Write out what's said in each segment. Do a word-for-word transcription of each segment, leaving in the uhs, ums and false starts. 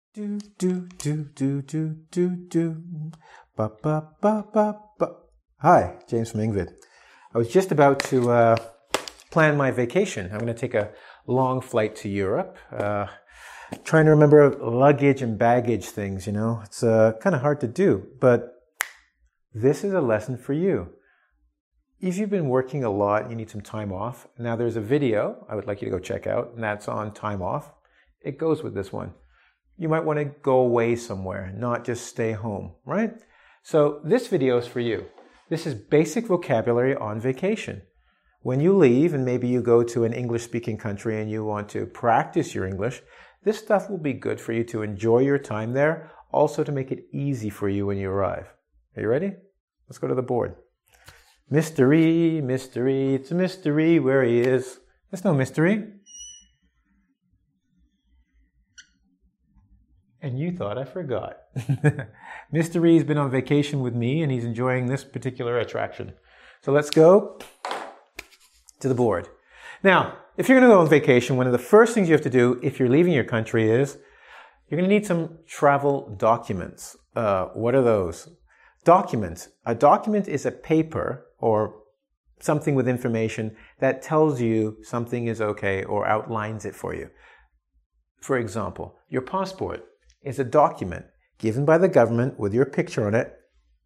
Do do do do do do do. Ba ba ba ba ba. Hi, James from Ingvid. I was just about to uh, plan my vacation. I'm going to take a long flight to Europe. Uh, trying to remember luggage and baggage things, you know. It's uh, kind of hard to do, but this is a lesson for you. If you've been working a lot, you need some time off. Now there's a video I would like you to go check out, and that's on time off. It goes with this one. You might want to go away somewhere, not just stay home, right? So this video is for you. This is basic vocabulary on vacation. When you leave and maybe you go to an English-speaking country and you want to practice your English, this stuff will be good for you to enjoy your time there, also to make it easy for you when you arrive. Are you ready? Let's go to the board. Mystery, mystery, it's a mystery where he is. There's no mystery. And you thought I forgot. Mystery's been on vacation with me and he's enjoying this particular attraction. So let's go to the board. Now, if you're going to go on vacation, one of the first things you have to do if you're leaving your country is you're going to need some travel documents. Uh, what are those? Documents. A document is a paper or something with information that tells you something is okay or outlines it for you. For example, your passport is a document given by the government with your picture on it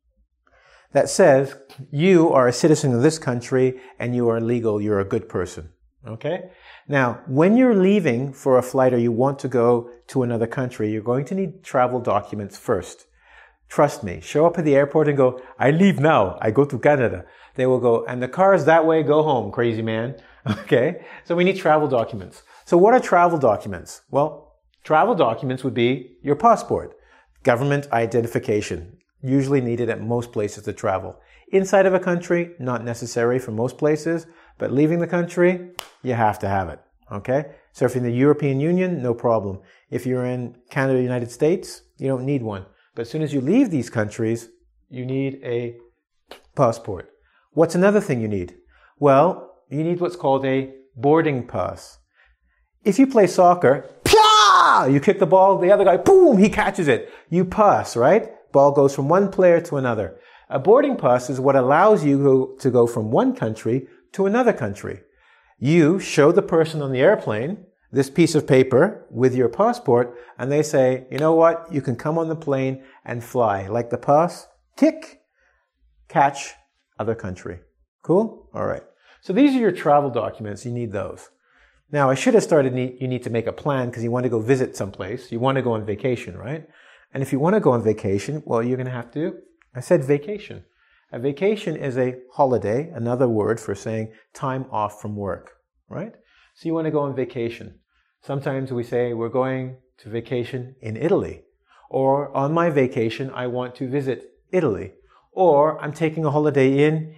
that says you are a citizen of this country and you are legal, you're a good person. Okay? Now, when you're leaving for a flight or you want to go to another country, you're going to need travel documents first. Trust me, show up at the airport and go, I leave now, I go to Canada. They will go, and the car is that way, go home, crazy man. Okay? So we need travel documents. So what are travel documents? Well, travel documents would be your passport, government identification, usually needed at most places to travel. Inside of a country, not necessary for most places, but leaving the country, you have to have it, okay? So if you're in the European Union, no problem. If you're in Canada, United States, you don't need one. But as soon as you leave these countries, you need a passport. What's another thing you need? Well, you need what's called a boarding pass. If you play soccer, you kick the ball, the other guy, boom, he catches it. You pass, right? Ball goes from one player to another. A boarding pass is what allows you to go from one country to another country. You show the person on the airplane this piece of paper with your passport, and they say, you know what? You can come on the plane and fly. Like the pass, kick, catch, other country. Cool? All right. So these are your travel documents. You need those. Now, I should have started, you need to make a plan because you want to go visit someplace. You want to go on vacation, right? And if you want to go on vacation, well, you're going to have to, I said vacation. A vacation is a holiday, another word for saying time off from work, right? So you want to go on vacation. Sometimes we say we're going to vacation in Italy. Or on my vacation, I want to visit Italy. Or I'm taking a holiday in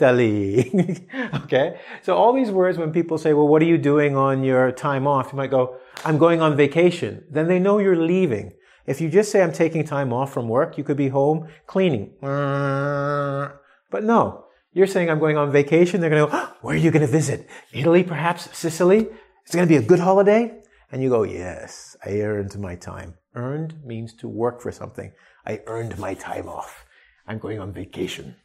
Italy. Okay? So all these words, when people say, well, what are you doing on your time off? You might go, I'm going on vacation. Then they know you're leaving. If you just say, I'm taking time off from work, you could be home cleaning. But no, you're saying, I'm going on vacation. They're going to go, oh, where are you going to visit? Italy, perhaps? Sicily? It's going to be a good holiday? And you go, yes, I earned my time. Earned means to work for something. I earned my time off. I'm going on vacation.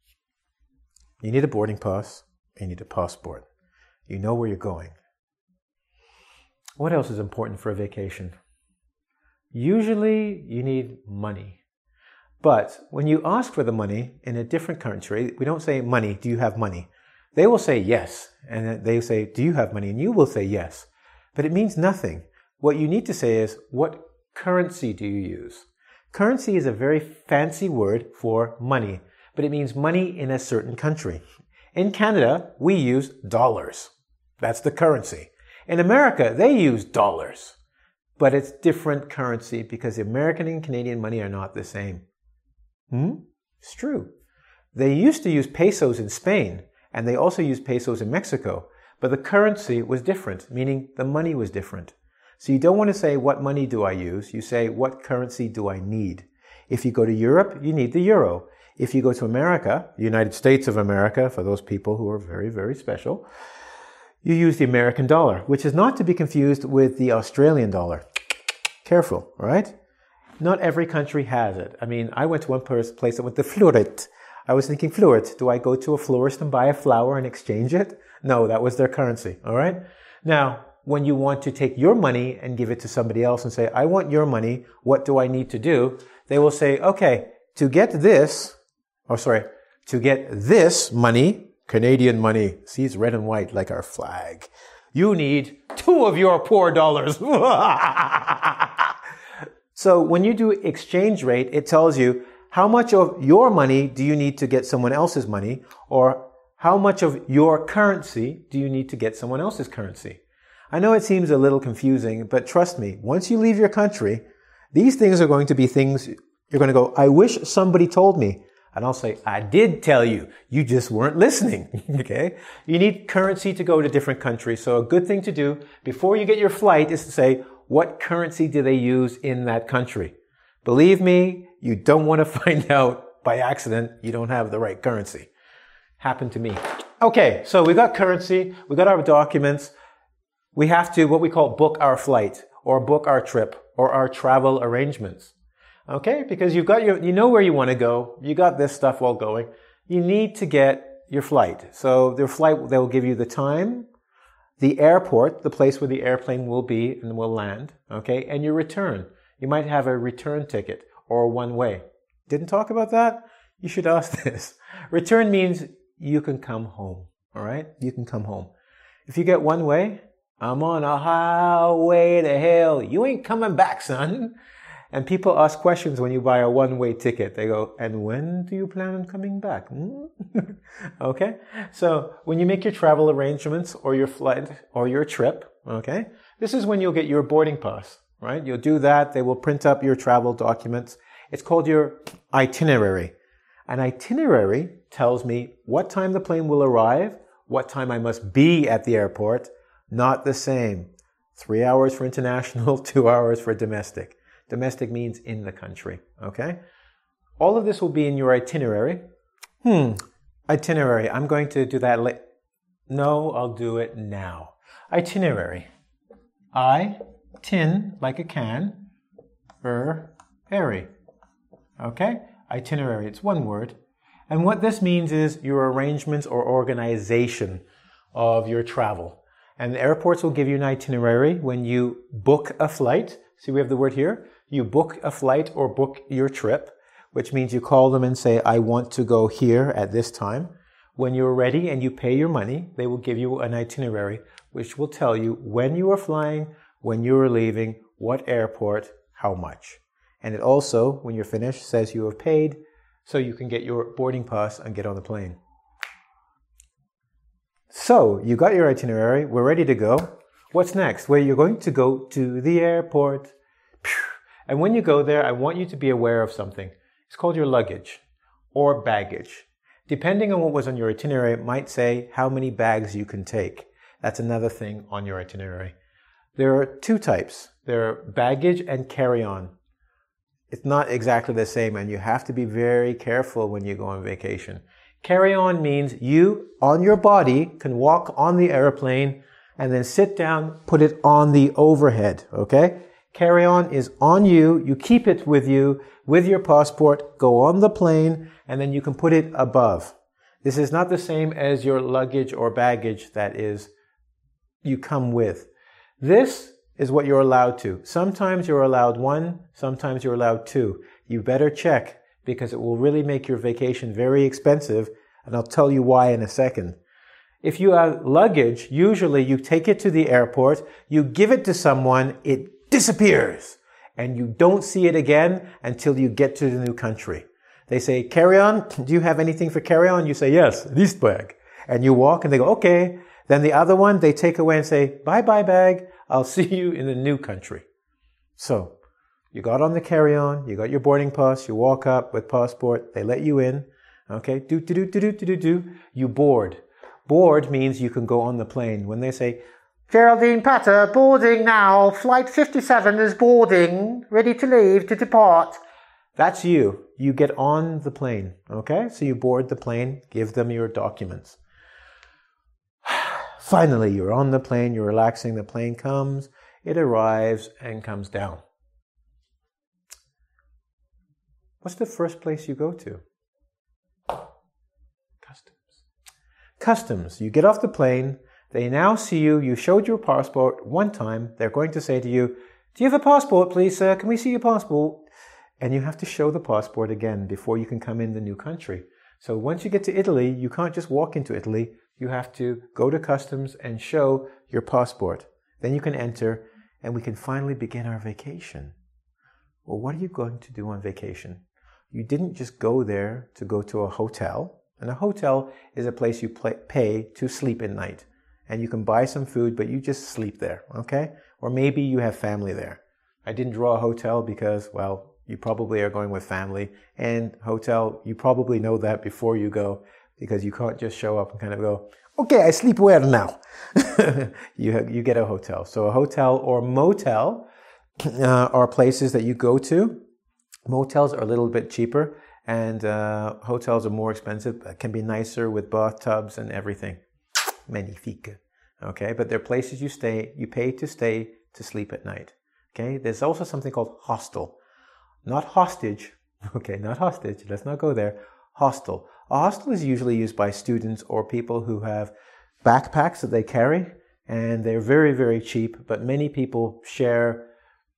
You need a boarding pass. You need a passport. You know where you're going. What else is important for a vacation? Usually you need money. But when you ask for the money in a different country, we don't say money, do you have money? They will say yes. And they say, do you have money? And you will say yes. But it means nothing. What you need to say is, what currency do you use? Currency is a very fancy word for money, but it means money in a certain country. In Canada, we use dollars. That's the currency. In America, they use dollars. But it's different currency because American and Canadian money are not the same. Hmm? It's true. They used to use pesos in Spain, and they also used pesos in Mexico. But the currency was different, meaning the money was different. So you don't want to say, what money do I use? You say, what currency do I need? If you go to Europe, you need the euro. If you go to America, the United States of America, for those people who are very, very special, you use the American dollar, which is not to be confused with the Australian dollar. Careful, all right? Not every country has it. I mean, I went to one place that went to Florit. I was thinking, Florit, do I go to a florist and buy a flower and exchange it? No, that was their currency, all right? Now, when you want to take your money and give it to somebody else and say, I want your money, what do I need to do? They will say, okay, to get this, oh, sorry, to get this money, Canadian money, see, it's red and white like our flag. You need two of your poor dollars. So when you do exchange rate, it tells you how much of your money do you need to get someone else's money, or how much of your currency do you need to get someone else's currency. I know it seems a little confusing, but trust me, once you leave your country, these things are going to be things you're going to go, I wish somebody told me. And I'll say, I did tell you. You just weren't listening. Okay? You need currency to go to different countries. So a good thing to do before you get your flight is to say, what currency do they use in that country? Believe me, you don't want to find out by accident you don't have the right currency. Happened to me. Okay, so we got currency, we got our documents. We have to, what we call, book our flight or book our trip or our travel arrangements. Okay, because you've got your, you know where you want to go. You got this stuff all going. You need to get your flight. So their flight, they'll give you the time, the airport, the place where the airplane will be and will land. Okay, and your return. You might have a return ticket or one way. Didn't talk about that? You should ask this. Return means you can come home. All right, you can come home. If you get one way, I'm on a highway to hell. You ain't coming back, son. And people ask questions when you buy a one-way ticket. They go, and when do you plan on coming back? Hmm? Okay? So when you make your travel arrangements or your flight or your trip, okay, this is when you'll get your boarding pass, right? You'll do that. They will print up your travel documents. It's called your itinerary. An itinerary tells me what time the plane will arrive, what time I must be at the airport. Not the same. Three hours for international, two hours for domestic. Domestic means in the country, okay? All of this will be in your itinerary. Hmm, itinerary. I'm going to do that later. No, I'll do it now. Itinerary. I, tin, like a can, er, airy. Okay? Itinerary. It's one word. And what this means is your arrangements or organization of your travel. And the airports will give you an itinerary when you book a flight. See, we have the word here. You book a flight or book your trip, which means you call them and say, I want to go here at this time. When you're ready and you pay your money, they will give you an itinerary, which will tell you when you are flying, when you are leaving, what airport, how much. And it also, when you're finished, says you have paid, so you can get your boarding pass and get on the plane. So, you got your itinerary, we're ready to go. What's next? Well, you're going to go to the airport. And when you go there, I want you to be aware of something. It's called your luggage or baggage. Depending on what was on your itinerary, it might say how many bags you can take. That's another thing on your itinerary. There are two types. There are baggage and carry-on. It's not exactly the same, and you have to be very careful when you go on vacation. Carry-on means you, on your body, can walk on the airplane and then sit down, put it on the overhead, okay? Carry-on is on you, you keep it with you, with your passport, go on the plane, and then you can put it above. This is not the same as your luggage or baggage that is, you come with. This is what you're allowed to. Sometimes you're allowed one, sometimes you're allowed two. You better check, because it will really make your vacation very expensive, and I'll tell you why in a second. If you have luggage, usually you take it to the airport, you give it to someone, it disappears, and you don't see it again until you get to the new country. They say, carry on, do you have anything for carry on? You say, yes, this bag. And you walk and they go, okay. Then the other one, they take away and say, bye-bye bag, I'll see you in the new country. So, you got on the carry-on, you got your boarding pass, you walk up with passport, they let you in, okay, do, do, do, do, do, do, do, do, you board. Board means you can go on the plane. When they say, Geraldine Patter, boarding now, flight fifty-seven is boarding, ready to leave, to depart. That's you. You get on the plane, okay? So you board the plane, give them your documents. Finally, you're on the plane, you're relaxing, the plane comes, it arrives and comes down. what's the first place you go to? Customs. Customs. You get off the plane. They now see you. You showed your passport one time. They're going to say to you, do you have a passport, please, sir? Can we see your passport? And you have to show the passport again before you can come in the new country. So once you get to Italy, you can't just walk into Italy. You have to go to customs and show your passport. Then you can enter, and we can finally begin our vacation. Well, what are you going to do on vacation? You didn't just go there to go to a hotel. And a hotel is a place you play, pay to sleep at night. And you can buy some food, but you just sleep there, okay? Or maybe you have family there. I didn't draw a hotel because, well, you probably are going with family. And hotel, you probably know that before you go, because you can't just show up and kind of go, okay, I sleep where now? you, have, you get a hotel. So a hotel or motel uh, are places that you go to. Motels are a little bit cheaper, and uh, hotels are more expensive, can be nicer with bathtubs and everything. Magnifique. Okay, but they're places you stay, you pay to stay to sleep at night. Okay, there's also something called hostel. Not hostage. Okay, not hostage. Let's not go there. Hostel. A hostel is usually used by students or people who have backpacks that they carry, and they're very, very cheap, but many people share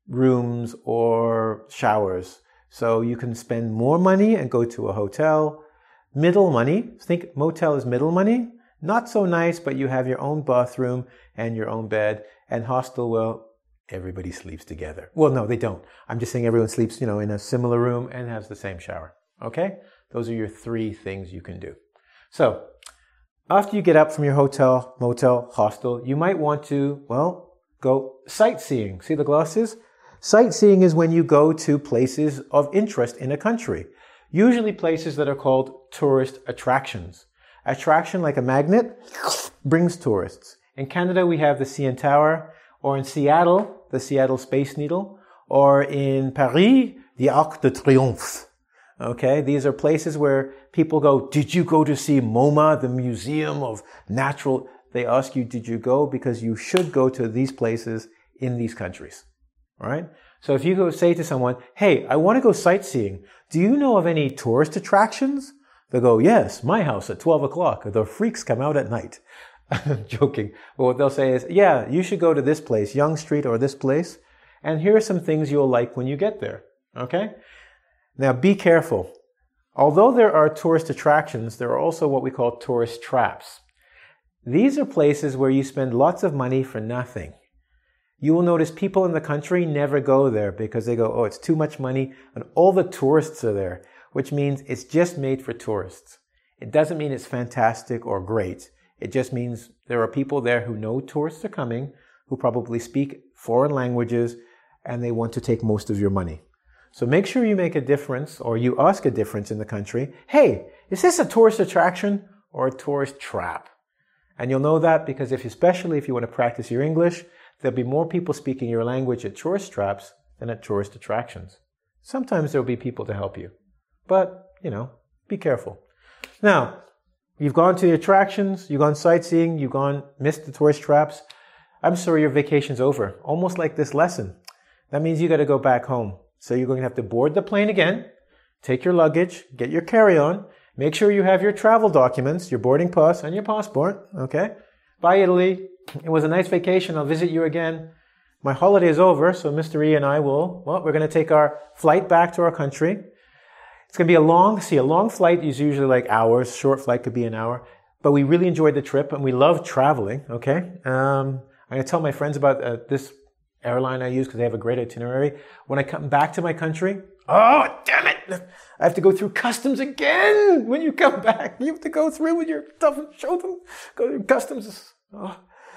rooms or showers. So you can spend more money and go to a hotel. Middle money. Think motel is middle money. Not so nice, but you have your own bathroom and your own bed. And hostel, well, everybody sleeps together. Well, no, they don't. I'm just saying everyone sleeps, you know, in a similar room and has the same shower. Okay? Those are your three things you can do. So, after you get up from your hotel, motel, hostel, you might want to, well, go sightseeing. See the glasses? Sightseeing is when you go to places of interest in a country. Usually places that are called tourist attractions. Attraction, like a magnet, brings tourists. In Canada, we have the C N Tower, or in Seattle, the Seattle Space Needle, or in Paris, the Arc de Triomphe. Okay, these are places where people go, did you go to see MoMA, the Museum of Natural? They ask you, did you go? Because you should go to these places in these countries. All right? So if you go say to someone, hey, I want to go sightseeing. Do you know of any tourist attractions? They'll go, yes, my house at twelve o'clock. The freaks come out at night. I'm joking. But what they'll say is, yeah, you should go to this place, Yonge Street or this place. And here are some things you'll like when you get there. Okay? Now be careful. Although there are tourist attractions, there are also what we call tourist traps. These are places where you spend lots of money for nothing. You will notice people in the country never go there because they go, oh, it's too much money and all the tourists are there, which means it's just made for tourists. It doesn't mean it's fantastic or great. It just means there are people there who know tourists are coming, who probably speak foreign languages, and they want to take most of your money. So make sure you make a difference, or you ask a difference in the country. Hey, is this a tourist attraction or a tourist trap? And you'll know that because if, especially if you want to practice your English, there'll be more people speaking your language at tourist traps than at tourist attractions. Sometimes there'll be people to help you. But, you know, be careful. Now, you've gone to the attractions, you've gone sightseeing, you've gone, missed the tourist traps. I'm sorry, your vacation's over. Almost like this lesson. That means you got to go back home. So you're going to have to board the plane again, take your luggage, get your carry-on, make sure you have your travel documents, your boarding pass and your passport, okay? Bye, Italy. It was a nice vacation. I'll visit you again. My holiday is over, so Mister E and I will, well, we're going to take our flight back to our country. It's going to be a long, see, a long flight is usually like hours. Short flight could be an hour. But we really enjoyed the trip and we love traveling, okay? Um, I'm going to tell my friends about uh, this airline I use because they have a great itinerary. When I come back to my country, oh, damn it! I have to go through customs again when you come back. You have to go through with your stuff and show them. Go through customs. Oh.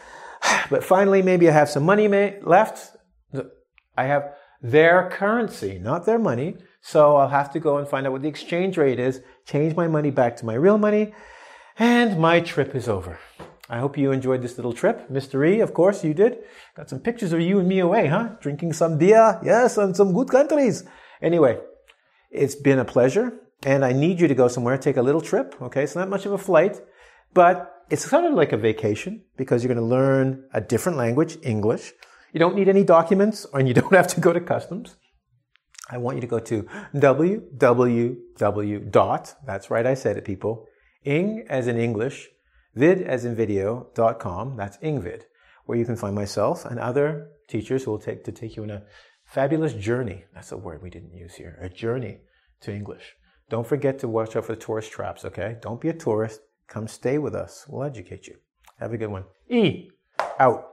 But finally, maybe I have some money left. I have their currency, not their money. So I'll have to go and find out what the exchange rate is, change my money back to my real money, and my trip is over. I hope you enjoyed this little trip. Mister E, of course, you did. Got some pictures of you and me away, huh? Drinking some beer. Yes, and some good countries. Anyway, it's been a pleasure. And I need you to go somewhere, take a little trip. Okay, it's not much of a flight, but it's sort of like a vacation because you're going to learn a different language, English. You don't need any documents and you don't have to go to customs. I want you to go to w w w dot, that's right, I said it, people, ing as in English, vid as in video, dot com, that's ingvid, where you can find myself and other teachers who will take to take you on a fabulous journey. That's a word we didn't use here, a journey to English. Don't forget to watch out for the tourist traps, okay? Don't be a tourist. Come stay with us. We'll educate you. Have a good one. E, out.